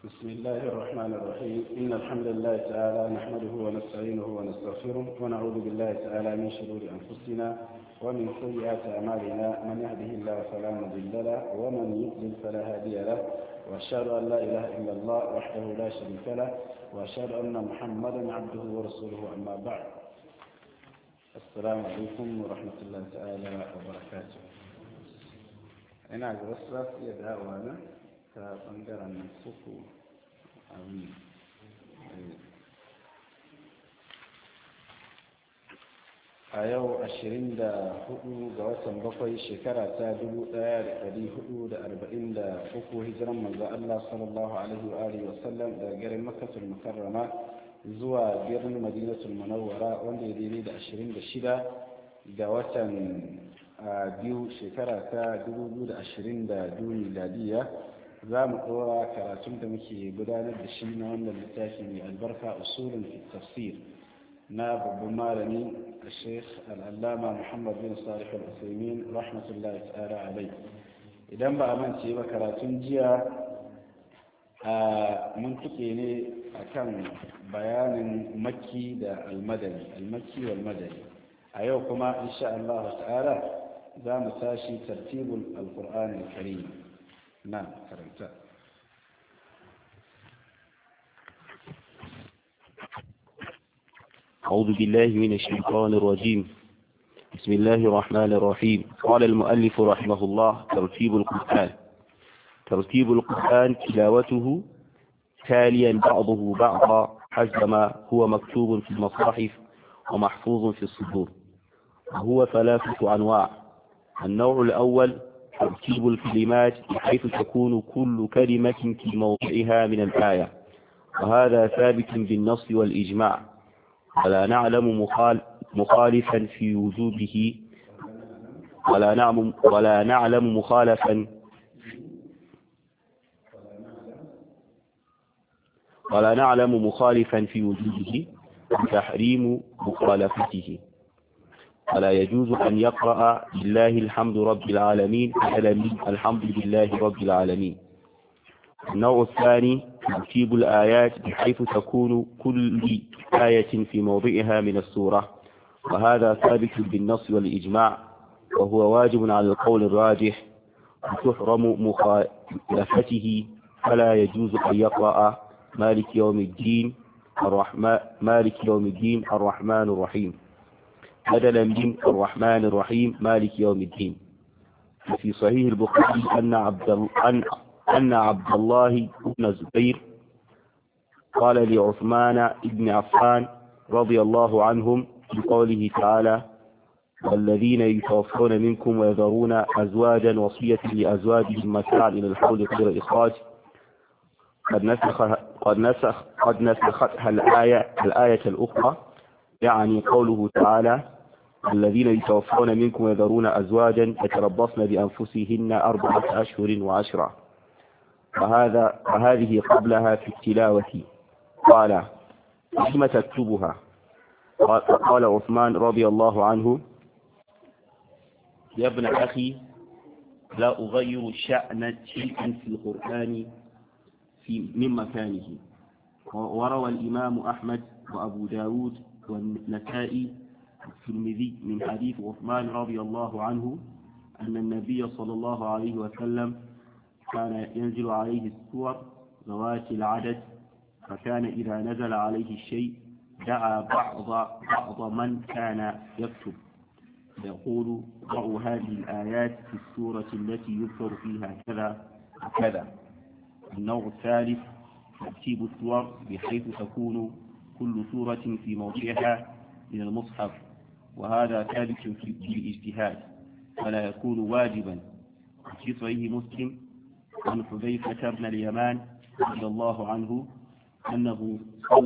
بسم الله الرحمن الرحيم. إن الحمد لله تعالى نحمده ونستعينه ونستغفره ونعوذ بالله تعالى من شرور أنفسنا ومن سيئات أعمالنا. من يهده الله فلا مضل له ومن يضلل فلا هادي له، وأشهد أن لا إله إلا الله وحده لا شريك له، وأشهد أن محمدا عبده ورسوله. أما بعد، السلام عليكم ورحمة الله تعالى وبركاته. أنا أجلس يدعوانا كبنجران السفو a yau 24 ga watan bakwai shekara ta 1443 hijiran manzo Allah sallallahu alaihi wa sallam daga garin Makkatul Mukarrama zuwa birnin Madinatul Munawwara, wanda ya daidai da 26 ga watan biyu shekara ta 2022 miladiya. za mu ɗora karatun da muke gudanar da shi na wannan littafi mai albarka usulun fi tafsir na babban malami a sheikh al'allama muhammad bin salih al-usaimin rahmatullahi ta'ala alai. idan ba a mance ba, karatun jiya mun tuke ne akan bayanin makki da al-makki wal madani. a yau kuma insha Allah ta'ala za mu tashi tartibul al-qur'an al-karim. نعم فرنسا. أعوذ بالله من الشيطان الرجيم. بسم الله الرحمن الرحيم. قال المؤلف رحمه الله: ترتيب القرآن تلاوته تاليا بعضه بعضا حسب ما هو مكتوب في المصاحف ومحفوظ في الصدور، وهو 3 أنواع. النوع الأول ترتيب الكلمات بحيث تكون كل كلمة في موضعها من الآية، وهذا ثابت بالنص والإجماع، ولا نعلم مخالفا في وجوبه ولا نعلم مخالفا في وجوبه وتحريم مخالفته. ولا يجوز أن يقرأ لله الحمد رب العالمين الحمد لله رب العالمين. النوع الثاني ترتيب الآيات بحيث تكون كل آية في موضعها من السورة، وهذا ثابت بالنص والإجماع، وهو واجب على القول الراجح، وتحرم مخالفته. فلا يجوز أن يقرأ مالك يوم الدين الرحمن الرحيم بدلا من الرحمن الرحيم مالك يوم الدين. وفي صحيح البخاري أن عبد الله بن الزبير قال لعثمان بن عفان رضي الله عنهم بقوله تعالى: والذين يتوفون منكم ويذرون أزواجا وصية لأزواجهم متاعا إلى الحول غير إخراج، قد نسختها الآية الأخرى، يعني قوله تعالى: الذين يتوفون منكم ويذرون أزواجا يتربصن بأنفسهن 4 أشهر و10. وهذه قبلها في التلاوة. قال: لم تكتبها؟ قال عثمان رضي الله عنه: يا ابن أخي، لا أغير شيئا في القرآن من مكانه. وروى الإمام أحمد وأبو داود والنسائي والترمذي من حديث عثمان رضي الله عنه أن النبي صلى الله عليه وسلم كان ينزل عليه السور ذوات العدد، فكان إذا نزل عليه الشيء دعا بعض من كان يكتب يقول: ضعوا هذه الآيات في السورة التي يذكر فيها كذا وكذا. النوع الثالث ترتيب السور بحيث تكون كل سورة في موضعها من المصحف، وهذا ثابت بالاجتهاد ولا يكون واجبا. في صحيح مسلم عن حذيفة بن اليمان رضي الله عنه أنه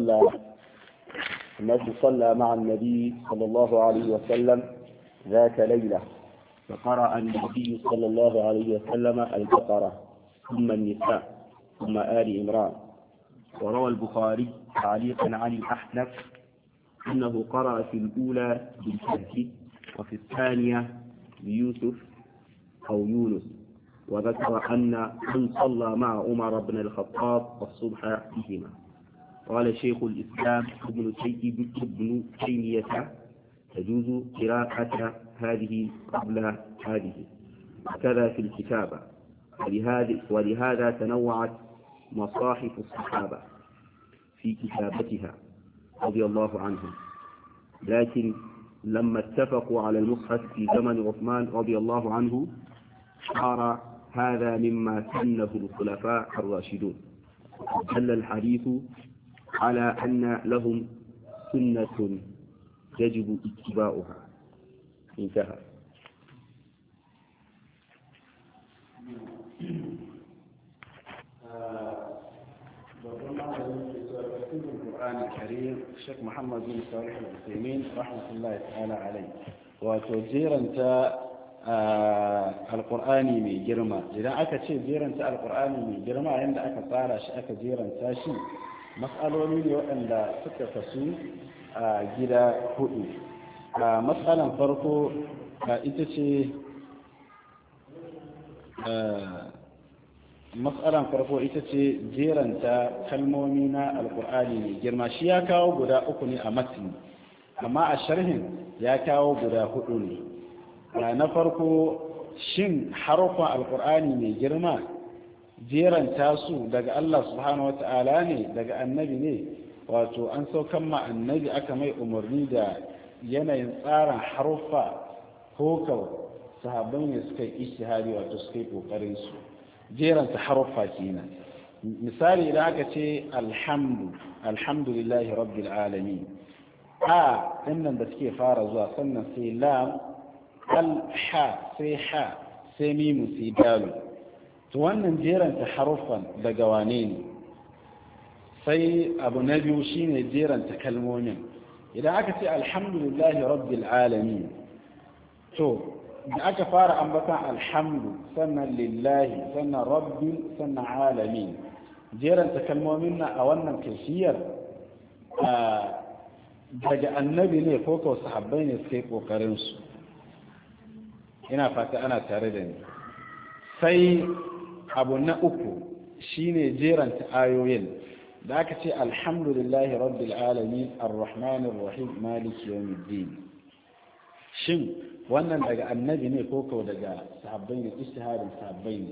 صلى مع النبي صلى الله عليه وسلم ذات ليلة، فقرأ النبي صلى الله عليه وسلم البقرة ثم النساء ثم آل عمران. وروى البخاري تعليقا عن الأحنف أنه قرأ في الأولى بالكهف وفي الثانية بيوسف أو يونس، وذكر أن من صلى مع عمر بن الخطاب الصبح بهما. قال شيخ الإسلام ابن تيمية تجوز قراءة هذه قبل هذه، وكذا في الكتابة، ولهذا تنوعت مصاحف الصحابة في كتابتها رضي الله عنهم، لكن لما اتفقوا على المصحف في زمن عثمان رضي الله عنه صار هذا مما سنه الخلفاء الراشدون، دل الحديث على أن لهم سنة يجب اتباعها. انتهى. القرآن الكريم الشيخ محمد بن صالح العثيمين رحمة الله تعالى عليه وتجيرا alƙur'ani mai girma. Idan aka ce jeranta alƙur'ani mai girma yadda aka tsara shi aka jeranta shi, matsaloli ne waɗanda suka kasu a gida hudu. Matsalan farko ita ce jeranta kalmomi na alƙur'ani mai girma. Shi ya kawo guda uku ne a matni, amma a sharhin ya kawo guda hudu ne. Na farko, shin harufan alkur'ani mai girma jeranta su daga Allah subhanahu wa ta'ala ne, daga annabi ne, wato an saukan ma annabi aka mai umarni da yanayin tsarin harufa ko kawai sahabbai ne suka yi ishtihari, wato suka yi kokarin su jeranta harufa kenan. Misali idan aka ce alhamdulillahi rabbil alamin, a dinnan da suke fara zuwa, sannan sai lam, al-ha sai ha sai mimu sai dalu, to wannan jeranta haruffan daga wane ne? Sai abu na biyu shine jeranta kalmomin. Idan aka ce alhamdulillahi rabbil alamin, to da aka fara ambatan alhamdu, sannan lillahi, sannan rabbi, sannan alamin, jeranta kalmomin na a wannan kashiyar daga annabi ne ko kawai sahabbai ne suka yi kokarin su? Ina fata ana tare da ni. Sai abu na uku shine jeranta ayoyin da aka ce alhamdulillahi rabbil alamin arrahmanir rahim maliki yawmiddin, shin wannan daga annabi ne ko kawai daga sahabbai ne, ijtihadin sahabbai ne?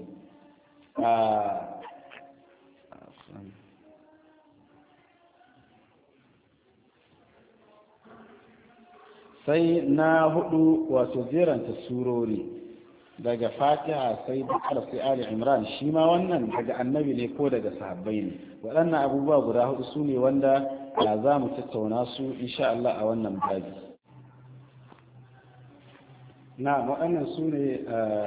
sai na hudu wato jeranta surori daga fatiha sai bakara sai ali imran, shi ma wannan daga annabi ne ko daga sahabbai ne? Waɗannan abubuwa guda hudu su ne wanda za mu tattauna su insha Allah a wannan babi. Na waɗannan su ne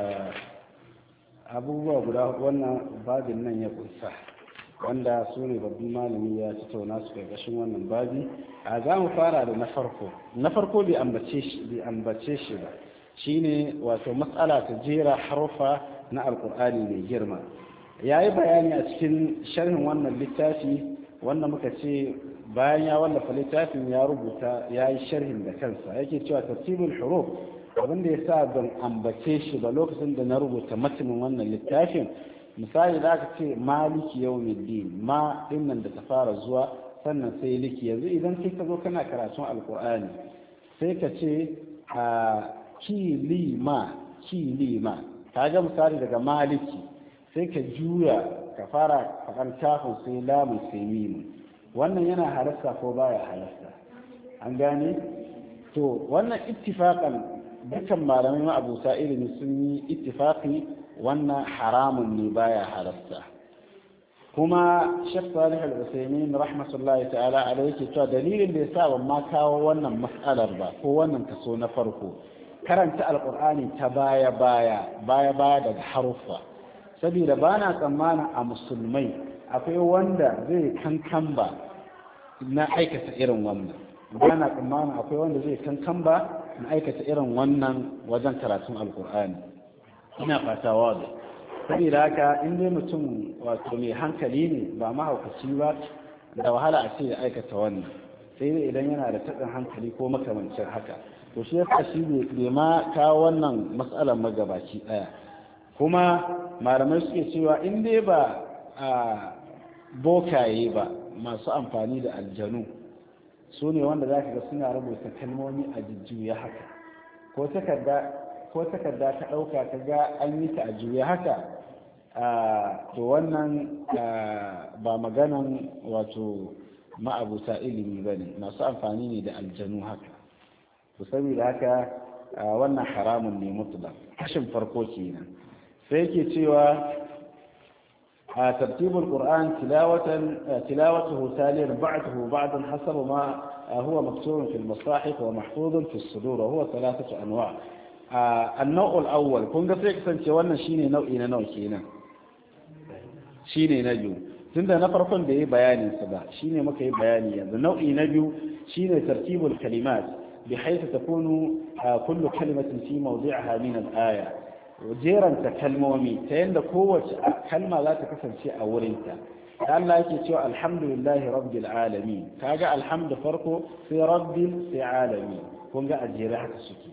abubuwa guda hudu wannan babin nan ya kunsa, wanda su ne babban malami ya tattauna su ƙarƙashin wannan babi. Za mu fara da na farko bai ambace shi ba, shine wato matsala ta jera harufa na alkur'ani mai girma. Ya yi bayani a cikin sharhin wannan littafi, wanda muka ce bayan ya wallafa littafin ya rubuta ya yi sharhin da kansa, yake cewa tartibul huruf abinda ya sa ban ambace shi ba lokacin da na rubuta matanin wannan littafin. Misali da aka ce maliki yawmiddin, ma dinnan da ta fara zuwa sannan sai liki. Yanzu idan kai ka zo kana karatun alkur'ani sai ka ce kilima, ka ga misali daga maliki sai ka juya ka fara faɗan kafin sai lamun sai mimu. Wannan yana halasta ko baya halasta? An gane? To wannan ittifaqan dukkan malamai ma'abuta ilimi sun yi ittifaqi wannan haramun ne, baya halasta. Kuma Sheikh Salih Al-Utsaimin rahmatullahi ta'ala alayhi cewa dalilin da yasa ban ma kawo wannan mas'alar ba ko wannan kaso na farko, karanta alqur'ani ta baya daga haruffa, saboda bana tsammanin a musulmai akwai wanda zai kankan ba na aikata irin wannan. Bana tsammanin akwai wanda zai kankan ba na aikata irin wannan wajen karatun alqur'ani. Ina fata wazo. Saboda haka in dai mutum wato mai hankali ne ba mahaukaci ba, da wahala a ce ya aikata wannan, sai dai idan yana da taɗin hankali ko makamancin haka. To shi yasa shi bai ma kawo wannan matsalar magabaci ɗaya. kuma malamai suke cewa in dai ba a bokaye ba masu amfani da aljanu su ne wanda za ka ga suna rubuta kalmomi a jujjuya haka ko takarda ta ɗauka ka ga an yi ta a juya haka to wannan ba maganan wato ma'abuta ilimi ba ne masu amfani ne da aljanu haka to saboda haka wannan haramun ne mutlaq kashin farko kenan sai yake cewa ترتيب القرآن تلاوته تاليا بعدا حسب ما هو مكتوب في المصاحف ومحفوظ في الصدور وهو 3 أنواع. النوع الأول كن قصيك سنتوانا شيني نوعي نوع كينا شيني نجو تند نفرقون بي بياني سبا شيني مكي بياني نوعي نجو شيني ترتيب الكلمات بحيث تكون كل كلمة في موضعها من الآية jeranta kalmomi ta yadda kowace kalma za ta kasance a wurinta da Allah yake cewa alhamdulillahi rabbil alamin kaga alhamdu farko sai rabbil sai alamin kun ga ajere haka suke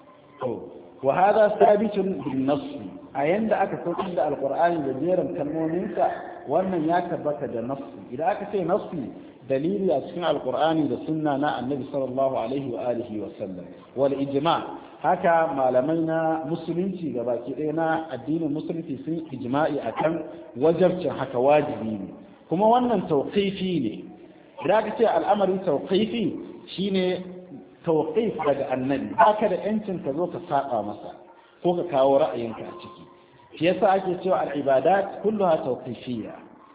to wa hada sabitun bin nass a yanda aka saukar da alqur'ani da jeran kalmominsa wannan ya tabbata da nass idan aka ce nass dalili a cikin alqur'ani da sunna na annabi sallallahu alaihi wa alihi wa sallam wal ijma' haka malamai na musulunci gabaki ɗaya na addinin musulunci sun ijma'i akan wajabcin haka wajibi ne kuma wannan tauqifi ne idan ka ce al'amari tauqifi shine tauqif daga annabi haka da yancin ka zo ka saba masa ko ka kawo ra'ayinka a ciki shi yasa ake cewa al'ibadat kulluha tauqifiyya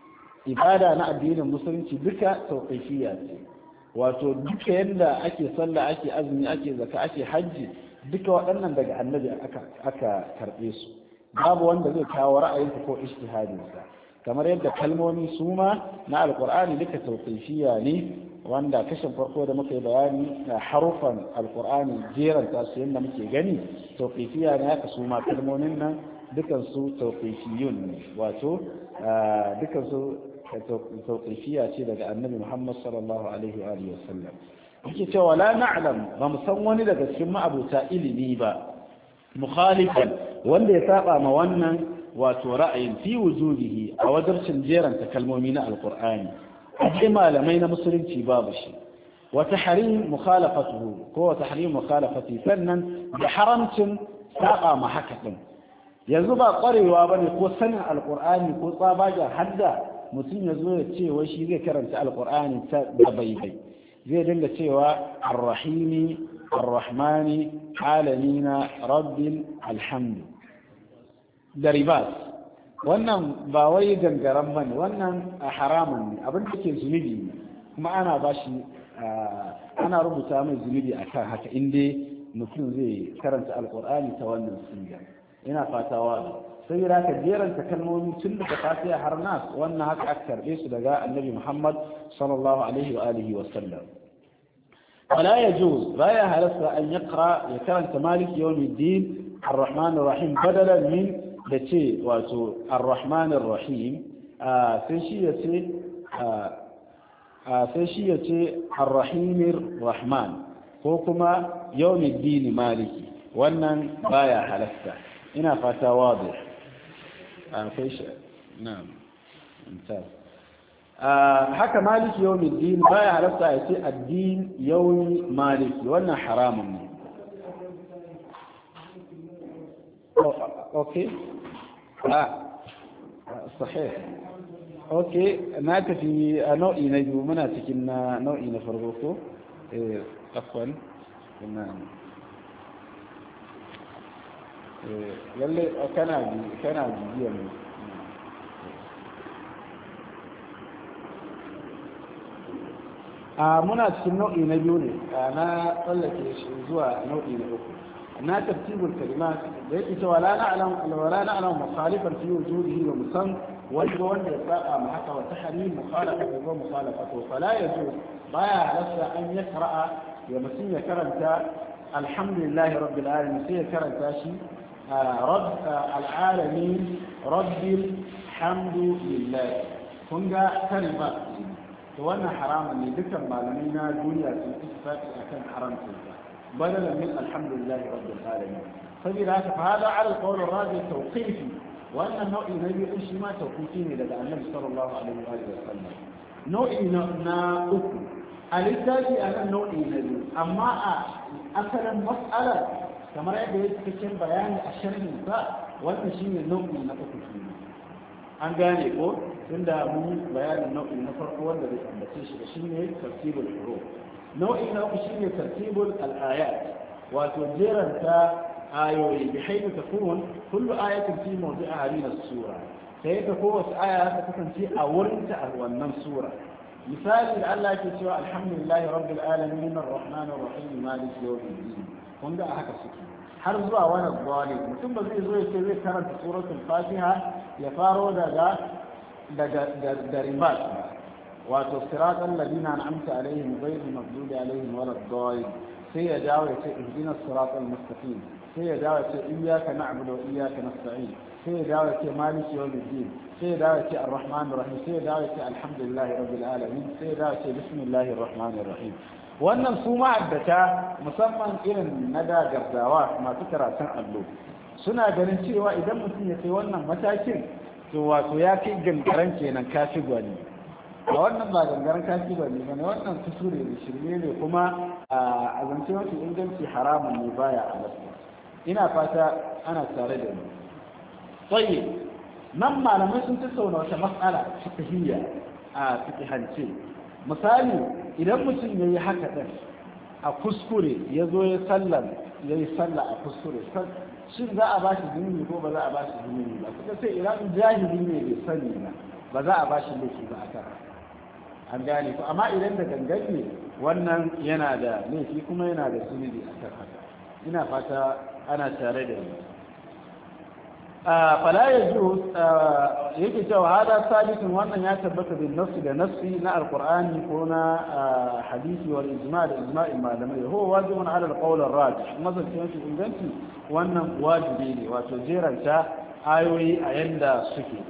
ibada na addinin musulunci duka tauqifiyya ce wato duka yadda ake sallah ake azumi ake zakka ake hajji duka waɗannan daga annabi aka karɓe su babu wanda zai kawo ra'ayinsa ko ijtihadinsa kamar yadda kalmomi su ma na alqur'ani duka tawqifiyya ne wanda kashin farko da muka yi bayani na harufan alqur'ani jeran ta su yadda muke gani tawqifiyya ne haka su ma kalmomin nan dukan su tawqifiyun ne wato dukan su tawqifiyya ce daga annabi Muhammad sallallahu alaihi wa alihi wasallam yake cewa la na'lam ba mu san wani daga cikin ma'abuta ilimi ba mukhalifan wanda ya saba ma wannan wato ra'ayin fi wujudihi a wajen jeranta kalmomi na alqur'ani sai malamai na musulunci babu shi wa tahrim mukhalafatuhu ko tahrim mukhalafati sannan da haramcin saba ma haka din yanzu ba kwarewa bane ko sanin alqur'ani ko tsabagen hadda mutum ya zo ya ce wai shi zai karanta alqur'ani ta baibai zai dinga cewa arrahimi arrahmani alamina rabbil alhamdu da ribas wannan ba wai gangaren bane wannan haramun ne abin da ke zunubi ne kuma ana bashi ana rubuta mai zunubi akan haka inda mutum zai karanta alqur'ani ta wannan siga ina fatawa sai da ka jeranta kalmomi tun daga fatiha har nas wannan haka aka karbe su daga annabi Muhammad sallallahu alaihi wa alihi wa sallam ولا يجوز لا يهلس أن يقرأ يكرنت مالك يوم الدين الرحمن الرحيم بدلا من بتي واتو الرحمن الرحيم سيشية الرحيم الرحمن وكما يوم الدين مالك wannan baya halasta ina fata wazi na'am mumtaz haka maliki yawmiddin baya halasta ya ce addin yawmi maliki wannan haramun ne okay sahih okay na tafi a nau'i na biyu muna cikin nau'i na farko ko afwan lalle kana bibiya ne muna cikin nau'i na biyu ne na tsallake shi zuwa nau'i na uku na tartibul kalimat da yake cewa la na'lam mukhalifan fi wujudihi wa musan wanda ya saba ma haka wa tahrim mukhalafatu wa mukhalafatu fala yajuz baya halasta an yakra'a ya mutum ya karanta alhamdulillahi rabbil alamin sai ya karanta shi رب العالمين رب الحمد لله كنغا كلمة وانا حرام اللي ذكر معلمينا دنيا في الاتفاق اكن حرام كنغا بدلا من الحمد لله رب العالمين saboda haka fa hada ala alqawl arraji tawqifi wannan nau'i na biyu shi ma tawqifi ne daga annabi sallallahu alaihi wa sallam nau'i na uku a littafi a nan nau'i na biyu amma a asalin mas'ala kamar yadda ya cikin bayani a sharhin sa wannan shine nau'i na uku an gane ko tunda mun bayanin nau'i na farko wanda zai ambace shi da shine tartibul huruf nau'i na uku shine tartibul al-ayat wato jeranta ayoyi bi haythu takun kullu ayatin fi mawdi'iha min as-sura sai ta kowace aya ta kasance a wurin ta a wannan sura misali da Allah ke cewa alhamdulillahi rabbil alamin arrahmanir rahim maliki yawmiddin kun ga haka suke har zuwa wani gwani mutum ba zai zo ya ce zai karanta suratul fatiha ya faro daga ribat wato siratal ladina an'amta alaihim ghayril maghdubi alaihim waladdallin sai ya dawo ya ce ihdinas siratal mustaqim sai ya dawo ya ce iyyaka na'budu wa iyyaka nasta'in sai ya dawo ya ce maliki yawmiddin sai ya dawo ya ce arrahmanir rahim sai ya dawo ya ce alhamdulillahi rabbil alamin sai ya dawo ya ce bismillahir rahmanir rahim wannan su ma'addata musamman irin na da gardawa masu karatun allo suna ganin cewa idan mutum ya kai wannan matakin to wato ya kai gangaren kenan kafi gwani a wannan ba gangaren kafi gwani ba ne wannan kusure ne shirme ne kuma a zance mafi inganci haramun ne baya a lafiya ina fata ana tare da ni tsaye nan malamai sun tattauna wata matsala fiqhiyya a fiqhance misali idan mutum ya yi haka ɗin a kuskure ya zo ya yi sallah a kuskure shin za a ba shi zunubi ko ba za a ba shi zunubi ba suka sai idan jahili ne bai sani ba za a ba shi laifi ba a kan an gane ko amma idan da gangan ne wannan yana da laifi kuma yana da zunubi a kan haka ina fata ana tare da ni فلا يجوز yake cewa hada sabitin wannan ya tabbata bin nafsi da nafsi na alqur'ani ko na hadisi wal ijma' da ijma'in malamai huwa wajibun ala alqawl arrajih mazalcin shi inganci wannan wajibi ne wato jeranta ayoyi a yanda suke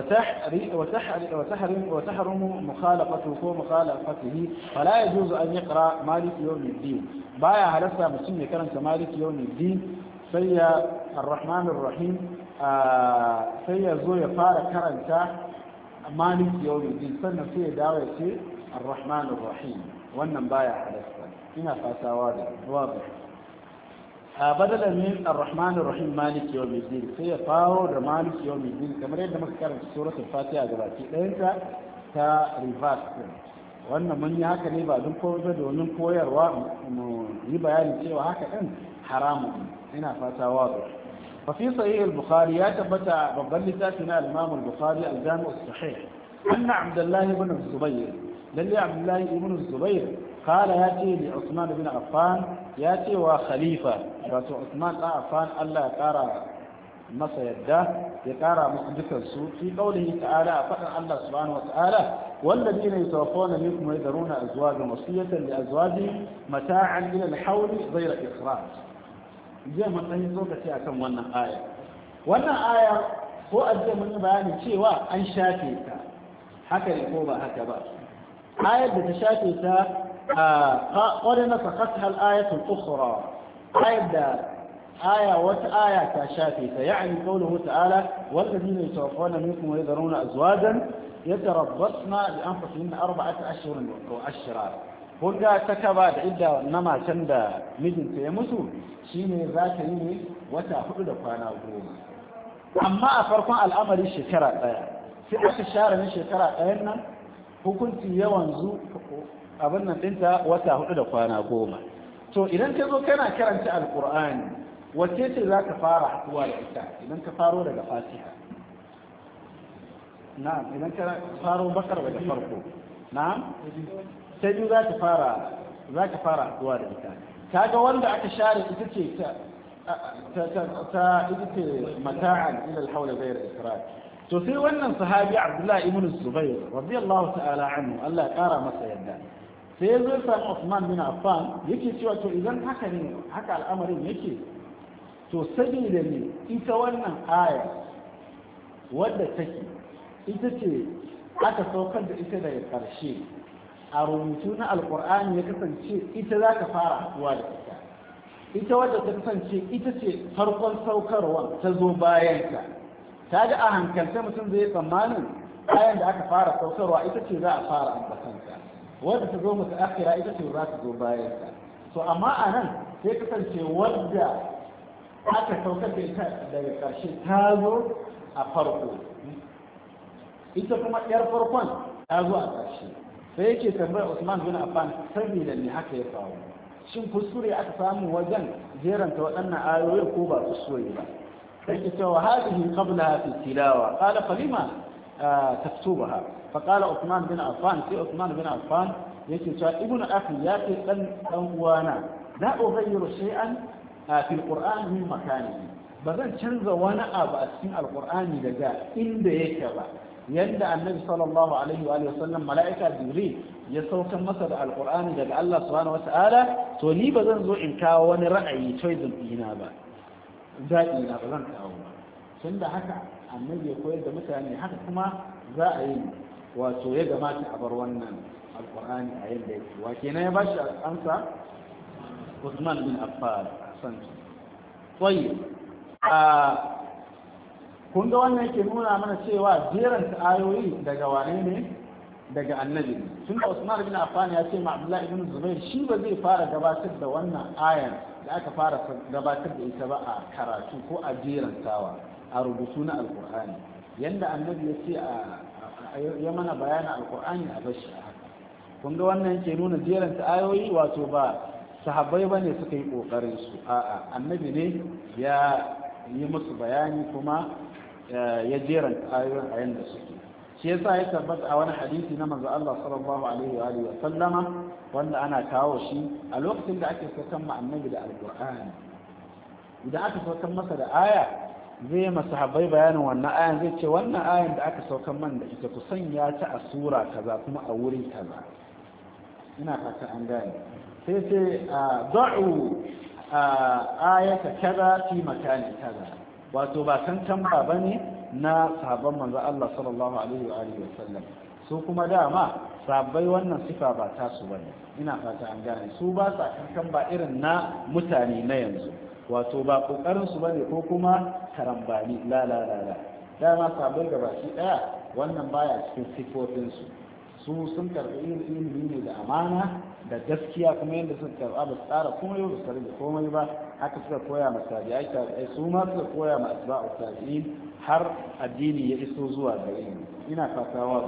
وتحرم مخالفته ومخالفته فلا يجوز أن يقرأ مالك يوم الدين بايا هلسا مسلم كرنت مالك يوم الدين سيا الرحمن الرحيم sai ya zo ya fara karanta malik yawmiddin sannan sai ya dawo ya ce ar-rahmanir rahim wannan baya halasta ina fatawa da wazi badala min ar-rahmanir rahim malik yawmiddin sai ya faro da malik yawmiddin kamar yadda muka karanta suratul fatiha gabaki ɗayanta ta reverse wannan mun yi haka ne ba don koyar domin koyarwa mu yi bayanin cewa haka ɗin haramun ina fatawa da ففي صحيح البخاري يثبت ببلتاتنا الإمام البخاري الجامع الصحيح أن عبد الله بن الزبير للي عبد الله بن الزبير قال ياتي لعثمان بن عفان ياتي وخليفة عثمان بن عفان ألا يقارى masa yadda ya kara musu dukan su fi qaulihi ta'ala faɗin Allah subhanahu wata'ala walladina yatawaffawna minkum wa yadharuna azwajan wasiyatan li azwajihim mata'an ila al-hawl ghayra ikhraj jiya mun dan lokaci akan wannan aya ko ajiya mun bayani cewa an shafe ta haka ne ko ba haka ba ayar da ta shafe ta qad nasakhatha al-ayatu al-ukhra ayar da وآية كشافية يعني قوله تعالى والذين يتوفون منكم ويذرون أزواجا يتربصن بأنفسهن 4 أشهر وعشرا هنا تكباد إلا نما تندى مجن تيمسو شيني ذاك يني وتأخذ فانا وقوما أما أفرقا الأمر الشكرة في أشهر من شكرة أين كنت يوانزو أبنى أنت وتأخذ فانا وقوما تو إذا كذو كان كرنت القرآن wacce ce za ka fara haɗuwa da ita idan ka faro daga fatiha na'am idan ka faro bakar daga farko na'am sai biyu za ka fara haɗuwa da ita kaga wanda aka share ita ce ta ita ce mata'an ila al-hawl ghayr ikrar to sai wannan sahabi Abdullah ibn Zubair radiyallahu ta'ala anhu Allah ya kara masa yadda sai ya zo san Uthman bin Affan yake cewa to idan haka ne haka al'amarin yake to sabida ne ita wannan aya wadda take ita ce aka saukar da ita daga ƙarshe a rubutu na alƙur'ani ya kasance ita za ka fara haɗuwa da ita ita wadda ta kasance ita ce farkon saukarwa ta zo bayan ta ga a hankalta mutum zai tsammanin ayan da aka fara saukarwa ita ce za a fara ambatanta wadda ta zo mutu akira ita ce za ta zo bayan to amma a nan sai kasance wadda aka saukar da ita daga ƙarshe ta zo a farko ita kuma yar farkon ta zo a ƙarshe sai yake tambayar Usman bin Affan saboda ne haka ya faru shin kuskure aka samu wajen jeranta waɗannan ayoyin ko ba kuskure ba sai ke cewa hadhihi qablaha fi tilawa qala falima taktubaha fa qala Usman bin Affan sai Usman bin Affan yake cewa ibnu akhi ya ce dan uwana la ughayyiru shay'an fi alquran min makanihi bazan canza wani abu a cikin alqur'ani daga inda yake ba yadda annabi sallallahu alaihi wa sallam mala'ika jibril ya saukar masa da alqur'ani daga Allah subhanahu wata'ala to ni ba zan zo in kawo wani ra'ayi choice dina ba zaɓi na ba zan kawo ba tunda haka annabi ya koyar da mutane haka kuma za a yi wato ya gamata a bar wannan alqur'ani a yadda yake wa kenan ya bashi amsa Uthman bin Affan san tayyib kun ga wannan yake nuna mana cewa jeranta ayoyi daga wane ne daga annabi tun da Usman bin Affan ya ce ma Abdullah ibn Zubair shi ba zai fara gabatar da wannan ayan da aka fara gabatar da ita ba a karatu ko a jerantawa a rubutu na alkur'ani yanda annabi ya ce ya mana bayanin alkur'ani a bashi a haka kun ga wannan yake nuna jeranta ayoyi wato ba sahabbai bane suka yi kokarin su a'a annabi ne ya yi musu bayani kuma ya jeranta ayoyin a yanda suke shi yasa ya tabbata a wani hadisi na manzo Allah sallallahu alaihi wa alihi wa sallama wanda ana kawo shi a lokacin da ake saukan ma annabi da alqur'ani idan aka saukan masa da aya zai masa sahabbai bayanin wannan ayan zai ce wannan ayan da aka saukan man da ita ku sanya ta a sura kaza kuma a wuri kaza ina fata an gane sai sai da'u ayata kaza fi makani kaza wato ba kankan ba bane na sahabban manzo Allah sallallahu alaihi wa alihi wasallam su kuma dama sahabbai wannan sifa ba ta su bane ina fata an gane su ba sa kankan ba irin na mutane na yanzu wato ba kokarin su bane ko kuma karambani la la la la dama sahabbai gabaki daya wannan baya cikin sifofin su su sun karbi ilimi ne da amana da gaskiya kuma yadda suka karba ba su tsara kuma yau da da komai ba haka suka koya ma tabi'ai su ma suka koya ma asba'u tabi'in har addini ya iso zuwa gare ni ina fatawa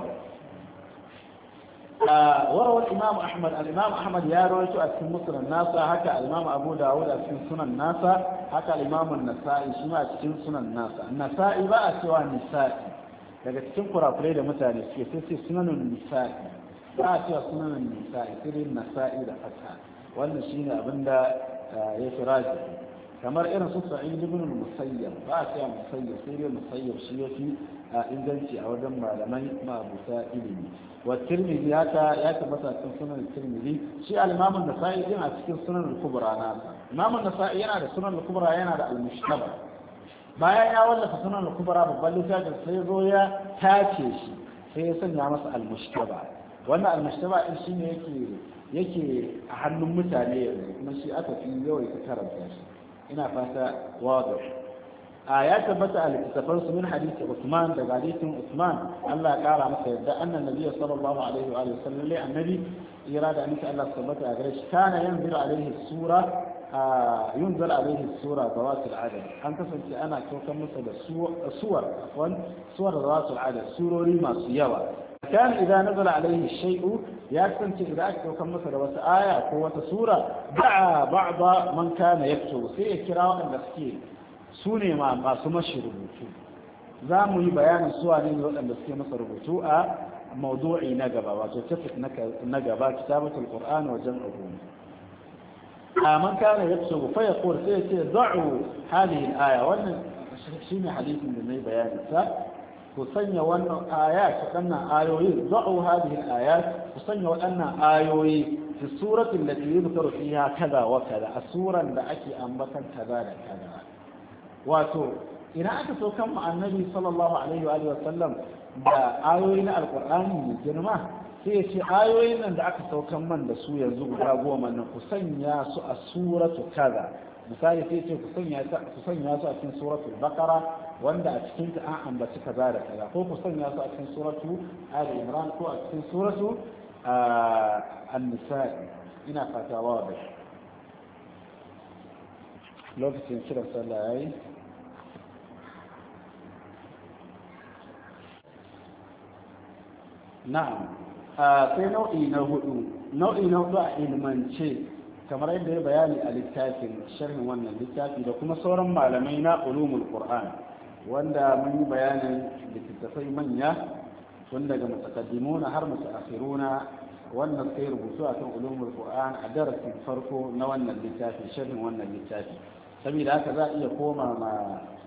وروى الإمام أحمد الإمام أحمد يا رويت أكثر مسلم الناس هكا الإمام أبو داود أكثر سنن الناس هكا الإمام النسائي شما أكثر سنن الناس النسائي بقى سوى النسائي daga cikin kurakurai da mutane suke sai sai sunanin nisa'i ba a cewa sunanin nisa'i sai nasa'i da fata wannan shine abin da ya fi raji kamar irin su sa'id ibn musayyab ba a cewa musayyab sai dai musayyab shi ya fi inganci a wajen malamai ma'abuta ilimi wa tirmidhi haka ya tabbata cikin sunan tirmidhi shi al-imam an-nasa'i yana cikin sunan al-kubra nasa imam an-nasa'i yana da sunan al-kubra yana da al-mushtaba bayan ya wallafa sunan al-kubra babban littafin sai zo ya tace shi sai ya sanya masa al-mushtaba wannan al-mushtaba din shine yake a hannun mutane yanzu kuma shi aka fi yawaita karanta shi ina fata wadah ya tabbata a littattafan su min hadisi Usman daga hadisin Usman Allah ya kara masa yadda annan nabiyyi sallallahu alaihi wa alihi wasallam annabi irada an Allah tabbata a gare shi kana yanzilu alaihi sura ينزل عليه السورة ذوات العدد أن تصل أنا كوكب مثل صور ذوات العدد سوروري ما سيوا كان إذا نزل عليه الشيء يكتنت إذا كوكب مثل وسآية قوة سورة دعا بعض من كان يكتب في كراء النسكين سوني ما سمشي ربوتو زامي بيان السؤالين والنسكين مصر ربوتو موضوعي نقبة وتتفق نقبة كتابة القرآن وجمعه من كان يكتب فيقول ضعوا هذه الآية وأن شيء حديث من بيان الساعة وصنع وأن آيات وأن آيوي ضعوا هذه الآيات وصنع وأن آيوي في السورة التي يذكر فيها كذا وكذا السورة التي أنبتا كذا كذا واتو إن أكثر كم عن النبي صلى الله عليه وآله وسلم آيوين القرآن الجرمى sai ce ayoyin nan da aka saukan man da su yanzu guda goma nan ku sanya su a suratu kaza misali sai ce ku sanya su a cikin suratul baqara wanda a cikin ta an ambaci kaza da kaza ko ku sanya su a cikin suratu ali imran ko a cikin suratu an-nisa ina fata wa da lokacin kiran sallah yayi na'am sai nau'i na hudu a ilmance kamar yadda ya bayani a littafin sharhin wannan littafi da kuma sauran malamai na ulumul qur'an wanda mun yi bayanin littattafai manya tun daga mutaqaddimuna har mutaakhiruna wannan sai rubutu akan ulumul qur'an a darasin farko na wannan littafi sharhin wannan littafi saboda haka za a iya koma ma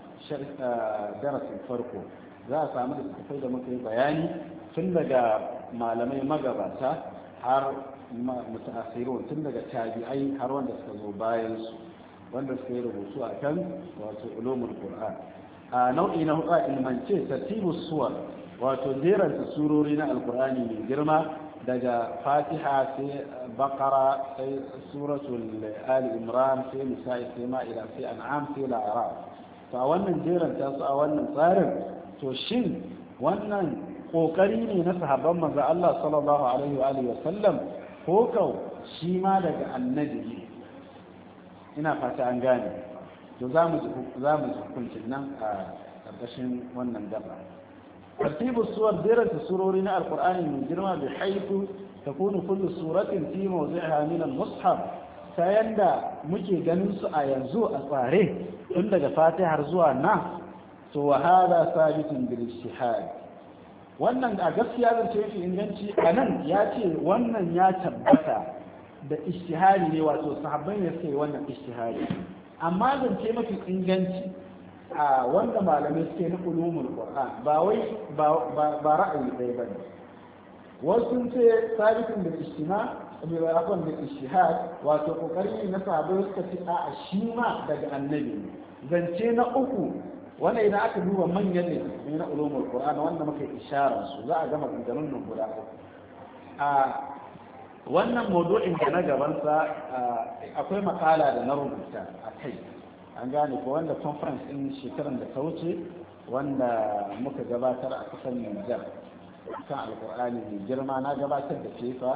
darasin farko za a samu littattafai da muka yi bayani tun daga malamai magabata har mutaakhirun tun daga tabi'ai har wanda suka zo bayan su wanda suka yi rubutu akan wato ulumul qur'an a nau'i na hudu ilmance tartibu suwar wato jeranta surori na alqur'ani mai girma daga fatiha sai baqara sai suratul ali imran sai nisa'i sai ma'ida sai an'am sai la'araf to a wannan jeranta su a wannan tsarin to shin wannan kokari ne na sahabban manzo Allah sallallahu alaihi wa alihi wasallam ko kau shi ma daga annabi ina fata an gane to za mu ji hukuncin nan a ƙarƙashin wannan gaba tartibu suwar dirata surori na alqur'ani mai girma bi haythu takunu kullu suratin fi mawdi'iha min al-mushaf ta yanda muke ganin su a yanzu a tsare tun daga fatiha har zuwa na to wa hada sabitun bil ijtihad wannan a gaskiya zan ce shi inganci a nan ya ce wannan ya tabbata da ijtihadi ne wato sahabbai ne suke wannan ijtihadi amma zan ce mafi inganci a wanda malamai suke na ulumul qur'an ba wai ba ra'ayi ɗaya bane wasu sun ce sabitin da ijtima bai afwan da ijtihad wato kokari na sahabbai suka ce a shi ma daga annabi zance na uku wannan idan aka duba manyan ne na ulumul qur'an wanda muka isharar su za a gama ganganun nan guda uku a wannan mawdu'in da na gaban sa akwai makala da na rubuta a kai an gane ko wanda conference din shekaran da ta wuce wanda muka gabatar a kasan Niger kan alqur'ani mai girma na gabatar da fefa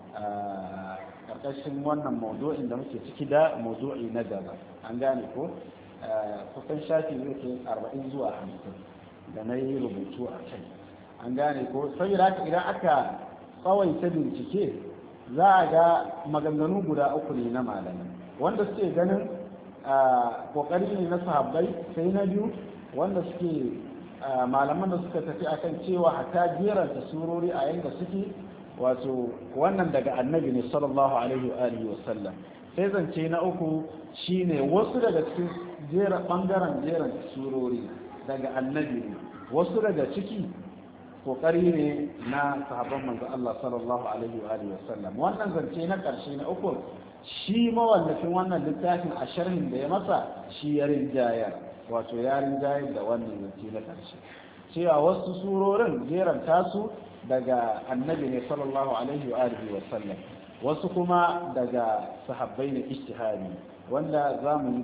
karkashin wannan mawdu'in da muke ciki da mawdu'i na gaba an gane ko kusan shafi yake 40 zuwa 50 da na yi rubutu a kai an gane ko saboda haka idan aka tsawaita bincike za a ga maganganu guda uku ne na malamai wanda suke ganin kokari ne na sahabbai sai na biyu wanda suke malaman da suka tafi akan cewa hatta jeranta surori a yanda suke wato wannan daga annabi ne sallallahu alaihi wa alihi wa sallam sai zance na uku shine wasu daga cikin bangaren jeran surori daga annabi ne wasu daga ciki kokari ne na sahabban manzo Allah sallallahu alaihi wa alihi wasallam wannan zance na karshe na uku shi mawallafin wannan littafin a sharhin da ya masa shi ya rinjayar wato ya rinjayar da wannan zance na karshe cewa wasu surorin jeran tasu daga annabi ne sallallahu alaihi wa alihi wasallam wasu kuma daga sahabbai ne ijtihadi wanda za mu yi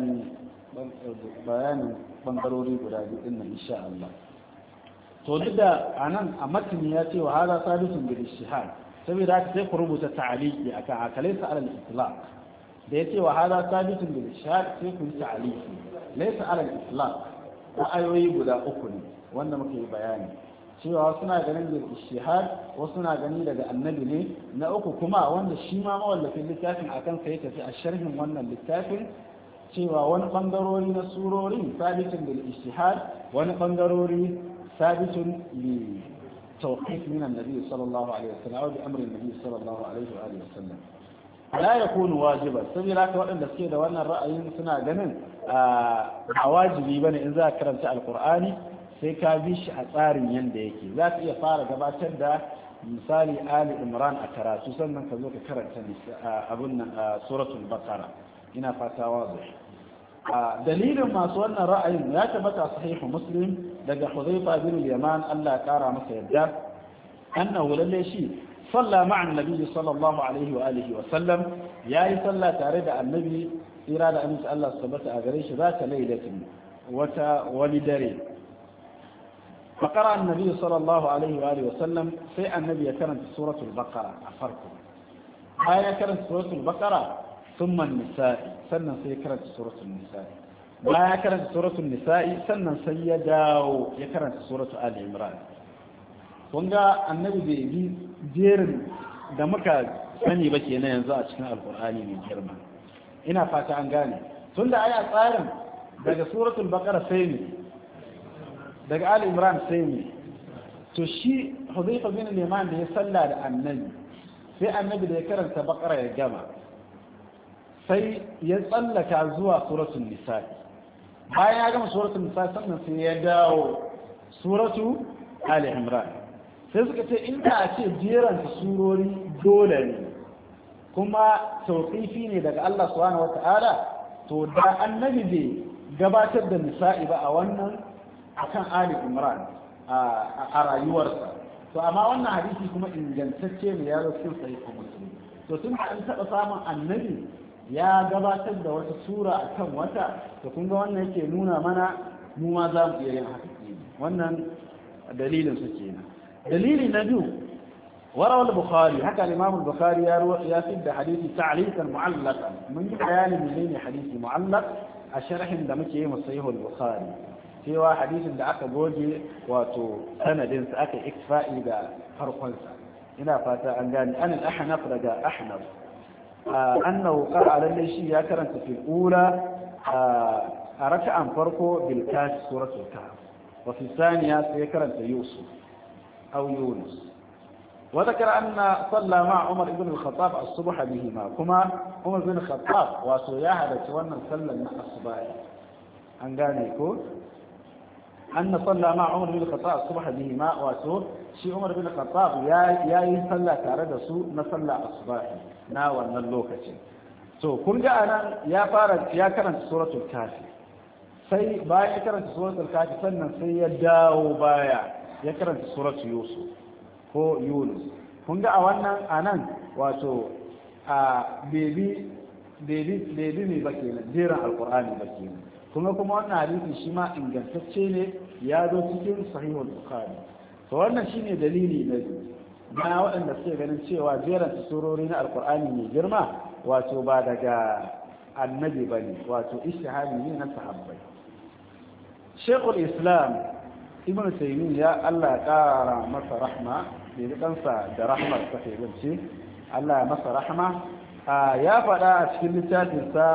bayanin bangarori guda biyu din nan insha Allah to duk da anan a matni ya ce wa hada sabisun bil ijtihad saboda haka sai ku rubuta ta'liqi akan akalaysa ala al-itlaq da yace wa hada sabisun bil ijtihad sai ku yi ta'liqi laysa ala al-itlaq ayoyi guda uku ne wanda muke yi bayani cewa suna ganin da ijtihad wasu na gani daga annabi ne na uku kuma wanda shi ma mawallafin littafin akan sai tafi a sharhin wannan littafin cewa wani bangarori na surori sabitun bil ijtihad wani bangarori sabitun li tawqif min annabi sallallahu alaihi wasallam aw bi amri annabi sallallahu alaihi wa alihi wasallam la yakunu wajiban saboda haka waɗanda suke da wannan ra'ayin suna ganin a wajibi bane in za ka karanta alqur'ani sai ka bi shi a tsarin yanda yake za ka iya fara gabatar da misali ali imran a karatu sannan ka zo ka karanta abun nan suratul baqara ina fata wazo dalilin masu wannan ra'ayin ya tabbata sahihu muslim daga hudhayfa bin yaman Allah ya kara masa yadda annahu lalle shi salla ma'a annabi sallallahu alaihi wa alihi wa sallam yayi salla tare da annabi tsira da aminci Allah su tabbata a gare shi za ta lailatin wani dare فقرأ النبي صلى الله عليه وآله وسلم في النبي كانت سورة البقرة أفركم آية كانت سورة البقرة ثم النساء سنة كانت سورة النساء آية كانت سورة النساء سنة سيداو يكانت سورة آل عمران kunga annabi bai bi jerin da muka sani ba kenan yanzu a cikin alkur'ani mai girma ina fata an gane tunda aya tsarin daga suratul baqara sai ne daga Ali Imran sai ne to shi Hudayfa bin Yaman da ya salla da annabi sai annabi da ya karanta Baqara ya gama sai ya tsallaka zuwa suratul Nisa bayan ya gama suratul Nisa sannan sai ya dawo suratu Ali Imran sai suka ce inda a ce jeran surori dole ne kuma tawqifi ne daga Allah subhanahu wata'ala to da annabi bai gabatar da nisa'i ba a wannan akan Ali Imran a rayuwarsa to amma wannan hadisi kuma ingantacce ne ya zo cikin sahih Muslim to tun an taɓa samun annabi ya gabatar da wata sura akan wata to kun ga wannan yake nuna mana mu ma za mu iya yin haka wannan dalilin su kenan dalili na biyu وروى البخاري حكى الإمام البخاري يسد حديث تعليقا معلقا من بيان من حديث معلق الشرح دمكي مصحيح البخاري cewa hadisin da aka goge wato sanadin sa aka ikfa'i da farkonsa ina fata an gane an al-ahnaf daga ahnaf annahu qala lalle shi ya karanta fil ula a raka'an farko bil kaf suratul kaf wa fi thaniya sai karanta yusuf aw yunus wa dhakara anna salla ma umar ibn al-khattab as-subh bihima kuma umar ibn al-khattab wato ya hadace wannan sallan na asbahi an gane ko أن صلى مع عمر بن الخطاب الصبح بهما واتو شي عمر بن الخطاب يا يصلى تare da su na sallah asbahi na wannan lokacin to kun ga anan ya karanta suratul kafi sai bayan ya karanta suratul kafi sannan sai ya dawo baya ya karanta suratul yusuf ko yunus kun ga a wannan anan wato a bebi ne ba kenan jeran alqur'ani ba kenan kuma wannan hadisi shi ma ingantacce ne ya zo cikin sahihul bukhari to wannan shine dalili na waɗanda suke ganin cewa jeran surori na alqur'ani mai girma wato ba daga annabi bane wato istihadi ne na sahabbai Sheikhul Islam Ibn Taymiyyah Allah ya kara masa rahma da kansa da rahmar sa ce Allah ya masa rahma ya faɗa a cikin littafinsa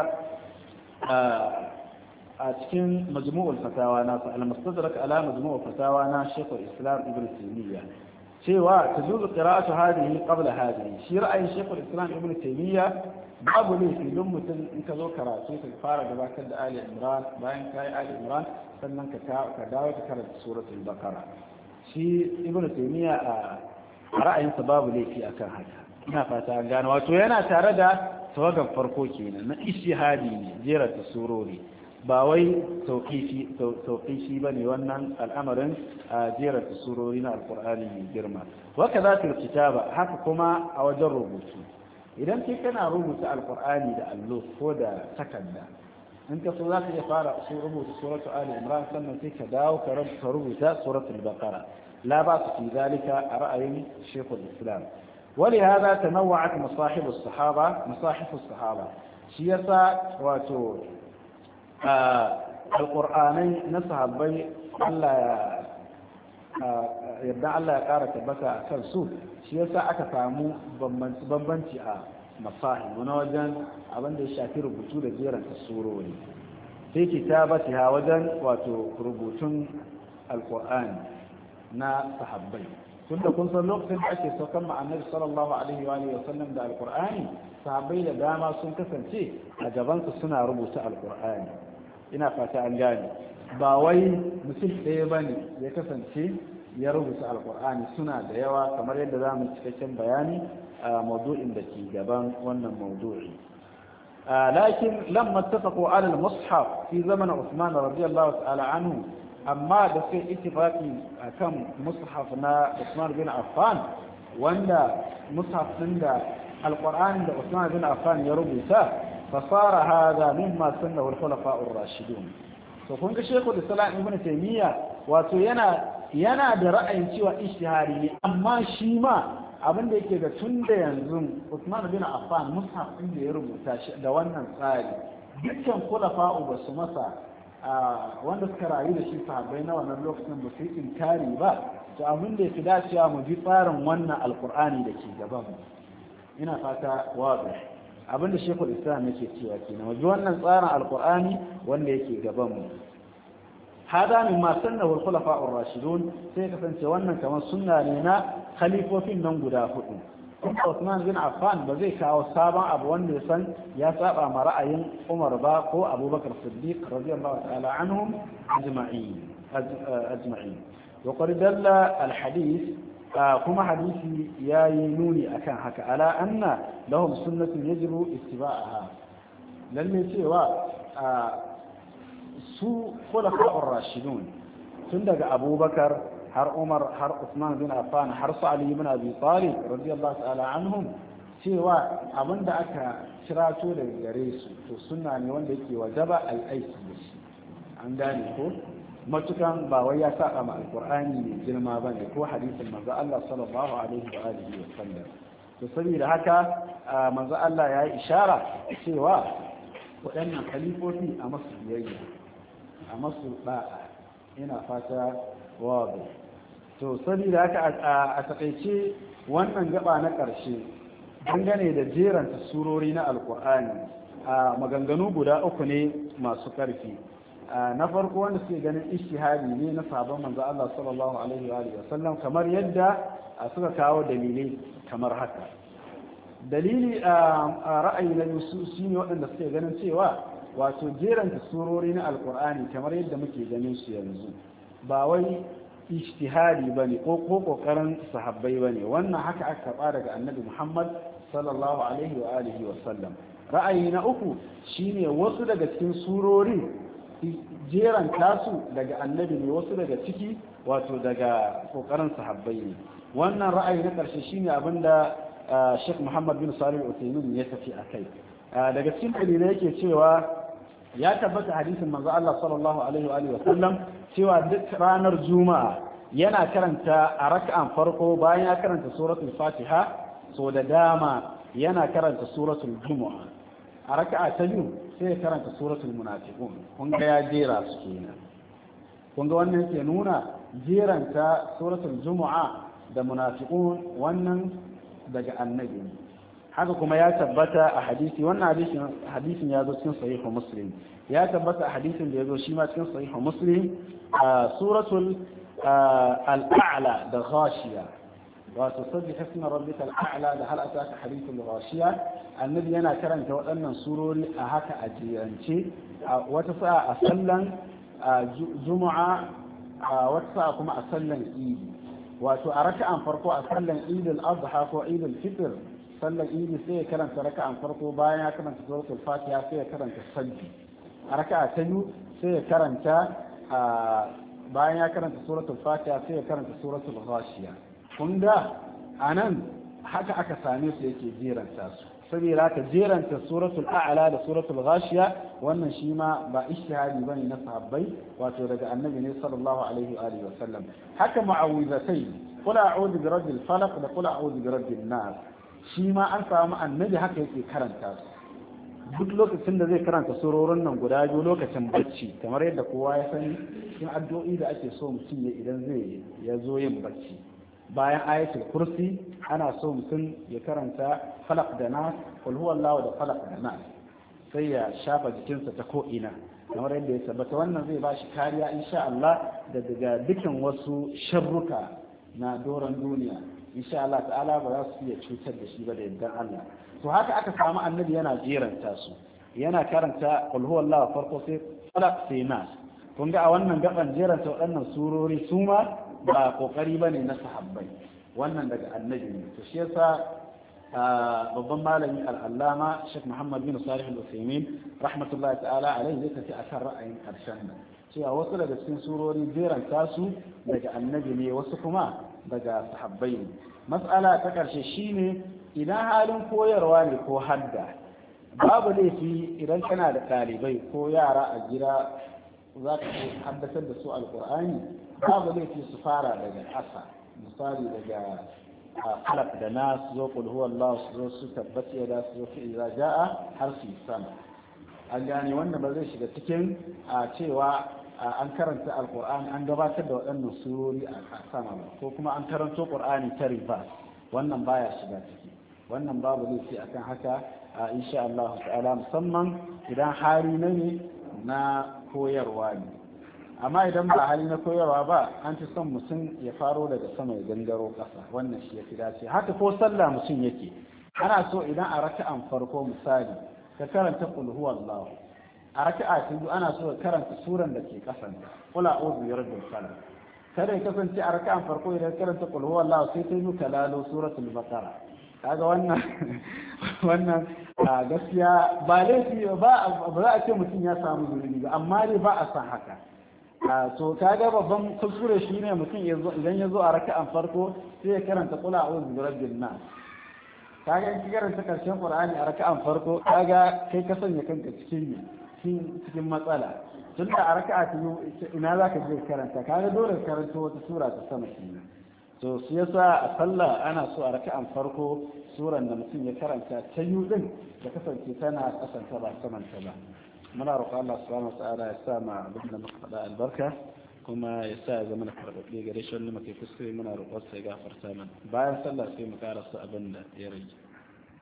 a cikin majmu'ul fatawa na al-mustadrak ala majmu'ul fatawa na Sheikhul Islam Ibn Taymiyyah cewa tajuzu qira'atu hadhihi qabla hadhihi shi ra'ayin Sheikhul Islam Ibn Taymiyyah babu ne filin mutum in ka zo karatu ka fara gabatar da Ali Imran bayan kai Ali Imran sannan ka dawo ka karanta suratul Baqara shi Ibn Taymiyyah a ra'ayinsa babu laifi akan haka ina fata an gane wato yana tare da tawagan farko kenan na ishihadi ne jerata surori ba wai tauƙifi ba ne wannan al'amarin a jerar surori na alƙur'ani mai girma waka za ta kitaba haka kuma a wajen rubutu idan kai kana rubuta alƙur'ani da allo ko da takarda in ka so za ka iya fara rubuta suratu ali imran sannan sai ka dawo ka rubuta suratul baqara la ba su fi zalika a ra'ayin shekul islam ولهذا تنوعت مصاحف الصحابة شيسا واتو alƙur'anai na sahabbai yadda Allah ya ƙara tabbata a kan su shi yasa aka samu bambanci a masahi wani wajen abin da ya shafi rubutu da jeran surori sai kitabati ha wajen wato rubutun alƙur'ani na sahabbai tunda kun san lokacin da ake saukan ma annabi sallallahu alaihi wa sallam da alƙur'ani sahabbai da dama sun kasance a gabansu suna rubuta alƙur'ani ina fata an gane ba wai mutum ɗaya ba ne ya kasance ya rubuta alƙur'ani suna da yawa kamar yadda za mu cikakken bayani a maudu'in da ke gaban wannan maudu'i lakin lamma tafaqu ala al-mushaf fi zaman Uthman radiyallahu ta'ala anhu amma da sai ittifaqi akan mushaf na Uthman bin Affan wanda mushaf din da alƙur'anin da Uthman bin Affan ya rubuta fasara hada mimma sunnahu al-khulafa'ur rashidun. to kun ga Sheikhul Islam Ibn Taymiyyah wato yana da ra'ayin cewa ijtihadi ne, amma shi ma abin da yake ga tun da yanzu Usman bin Affan mushaf din da ya rubuta shi da wannan tsari dukkan khulafa'u ba su masa wanda suka rayu da shi sahabbai na wannan lokacin ba su yi inkari ba, to abin da yake dacewa mu bi tsarin wannan alqur'ani da ke gaban mu. ina fata wazi abin da Sheikhul Islam yake cewa kenan mu bi wannan tsarin alqur'ani wanda yake gaban mu. hada mimma sannahu al-khulafa'ur rashidun, sai kasance wannan kamar sunna ne na khalifofin nan guda hudu. kuma Usman bin Affan ba zai kawo sabon abu wanda ya san ya saba ma ra'ayin Umar ba ko Abubakar Siddiq radiyallahu ta'ala anhum ajma'in. wa qad dalla al-hadith kuma hadisi yayi nuni akan haka ala anna lahum sunnatun yajibu ittiba'aha, lalle cewa su khulafa'ur rashidun tun daga Abubakar har Umar har Usman bin Affan har su Ali ibn Abi Talib radiyallahu ta'ala anhum, cewa abinda aka kirato daga gare su to sunna ne wanda yake wajaba al-aiki da shi. an gane ko matukan ba wai ya saba ma alqur'ani ne girma bane ko hadisin manzo Allah sallallahu alaihi wa alihi wa sallam. to saboda haka manzo Allah ya yi ishara cewa waɗannan khalifofi a masu biyayya a masu da'a. ina fata wazo. to saboda haka a takaice wannan gaba na ƙarshe dangane da jeranta surori na alkur'ani a maganganu guda uku ne masu ƙarfi. na farko wanda suke ganin ishtihadi ne na sabon manzo Allah sallallahu alaihi wa sallam, kamar yadda suka kawo dalilai kamar haka. dalili a ra'ayi na yusu shine waɗanda suke ganin cewa wato jeranta surori na alkur'ani kamar yadda muke ganin su yanzu ba wai ijtihadi bane ko kokarin sahabbai bane, wannan haka aka karba daga annabi Muhammad sallallahu alaihi wa alihi wa sallam. ra'ayi na uku shine wasu daga cikin surori jeran tasu daga annabi ne, wasu daga ciki wato daga kokarin sahabbai ne. wannan ra'ayi na karshe shine abinda Sheikh Muhammad bin Salih al-Uthaymeen ya tafi akai. daga cikin dalilai yake cewa ya tabbata hadisin manzo Allah sallallahu alaihi wa sallam cewa duk ranar juma'a yana karanta a raka'an farko bayan ya karanta suratul fatiha, so da dama yana karanta suratul jumu'a. a raka'a ta biyu sai ya karanta suratul munafiqun. kun ga ya jera su kenan. kun ga wannan yake nuna jeranta suratul jumu'a da munafiqun wannan daga annabi. haka kuma ya tabbata a hadisi, wannan hadisin ya zo cikin sahihu muslim, ya tabbata a hadisin da ya zo shi ma cikin sahihu muslim suratul al-a'la da ghashiya, wato sabbi hasna rabbika al-a'la da hal ataka hadithul ghashiya. annabi yana karanta waɗannan surori a haka a jiyance, wata sa'a a sallan juma'a, wata sa'a kuma a sallan idi. wato a raka'an farko a sallan idul adha ko idul fitr, sallan idi sai ya karanta raka'an farko bayan ya karanta suratul fatiha sai ya karanta sabbi. a raka'a ta biyu sai ya karanta bayan ya karanta suratul fatiha sai ya karanta suratul ghashiya. kun ga anan haka aka same su yake jeranta su, saboda haka jeranta suratul a'la da suratul ghashiya wannan shi ma ba ijtihadi bane na sahabbai, wato daga annabi ne sallallahu alaihi wa alihi wa sallam. haka mu'awwizatai qul a'udhu bi rabbil falaq da qul a'udhu bi rabbin nas, shi ma an samu annabi haka yake karanta su duk lokacin da zai karanta surorin nan guda biyu lokacin bacci, kamar yadda kowa ya sani cikin addu'o'i da ake so mutum ya idan zai ya zo yin bacci. bayan ayatul kursi ana so mutum ya karanta falaq da nas, qul huwallahu da falaq da nas, sai ya shafa jikinsa ta ko'ina kamar yadda ya tabbata. wannan zai ba shi kariya insha Allah da daga dukkan wasu sharruka na doron duniya insha Allah ta'ala, ba za su iya cutar da shi ba da yaddan Allah. to haka aka samu annabi yana jeranta su, yana karanta qul huwallahu farko sai falaq sai nas. kun ga a wannan gaban jeranta waɗannan surori su ma ba kokari bane na sahabbai, wannan daga annabi ne. to shi yasa babban malami al-allama Sheikh Muhammad bin Salih al-Uthaymeen rahmatullahi ta'ala alaihi zai tafi akan ra'ayin karshen nan cewa wasu daga cikin surori jeranta su daga annabi ne, wasu kuma daga sahabbai ne. mas'ala ta karshe shine idan halin koyarwa ne ko hadda, babu laifi idan kana da ɗalibai ko yara a gida za ka haddasar da su alkur'ani babu laifi su fara daga ƙasa misali daga falak da nas zo qul huwallahu su zo su tabbata ya da su zo fi idza jaa har su sama an gane wanda ba zai shiga cikin cewa an karanta alkur'ani an gabatar da waɗannan surori a sama ba ko kuma an karanto qur'ani ta riba wannan baya shiga ciki wannan babu laifi akan haka insha Allah ta'ala musamman idan hali ne na koyarwa ne amma idan ba hali na koyarwa ba an fi son mutum ya faro daga sama ya gangaro ƙasa wannan shi ya fi dace haka ko sallah mutum yake ana so idan a raka'an farko misali ka karanta qul huwallahu a raka'a ta biyu ana so ka karanta suran da ke kasanta qul a'udhu bi rabbil falaq kada ya kasance a raka'an farko idan karanta qul huwallahu sai ta yi kalalo suratul baqara kaga wannan gaskiya ba laifi ba za a ce mutum ya samu zunubi ba amma dai ba a san haka to kaga babban kuskure shine mutum idan ya zo a raka'an farko sai ya karanta qul a'udhu bi rabbin nas kaga in karanta karshen qur'ani a raka'an farko kaga kai ka sanya kanka cikin matsala tunda a raka'a ta ina zaka je karanta kaga dole karanta wata sura ta sama kenan to shi yasa a sallah ana so a raka'an farko suran da mutum ya karanta ta yi din da kasance tana kasanta ba samanta ba muna roƙon Allah subhanahu wataala ya sa ma abin da muka faɗa albarka kuma ya sa ya zama na karɓaɓɓe gare shi wanda muke kuskure muna roƙon sa ya gafarta mana bayan sallah sai mu karasa abin da ya rage